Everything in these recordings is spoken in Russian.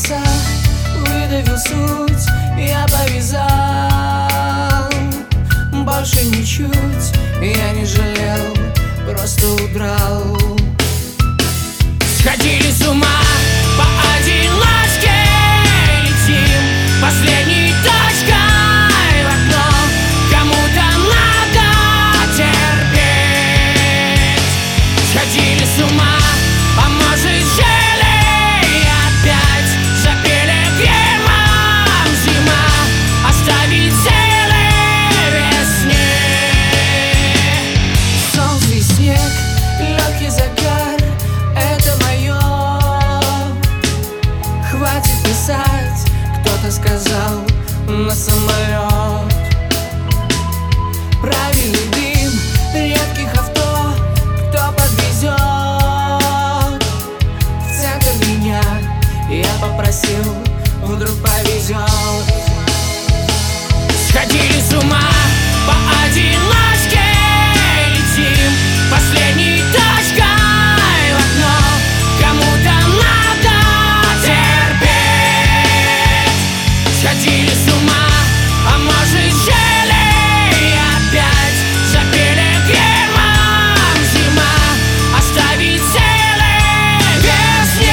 сердца, выдавил суть, я повязал. Больше ничуть я не жалел, просто удрал. Сходили с ума, поодиночке летим последней точкой в окно. Кому-то надо терпеть. Сходили с ума, а может жили опять. За пилигримом зима, оставить целый весне. Солнце и снег, легкий загар, это мое. Хватит писать, кто-то сказал, на самолет. Правильный дым редких авто, кто подвезет в центр меня, я попросил, вдруг повезет. Сходили с ума, поодиночке летим последней точкой в окно. Кому-то надо терпеть. Сходили с ума, а может жили опять. За пилигримом зима, оставить целый весне.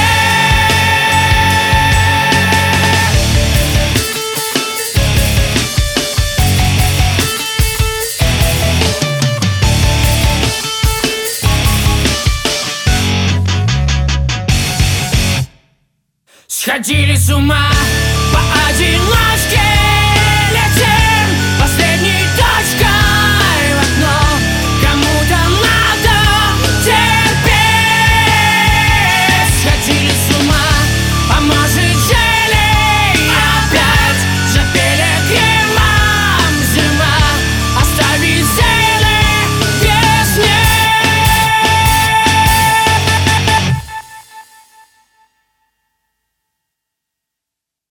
Сходили с ума,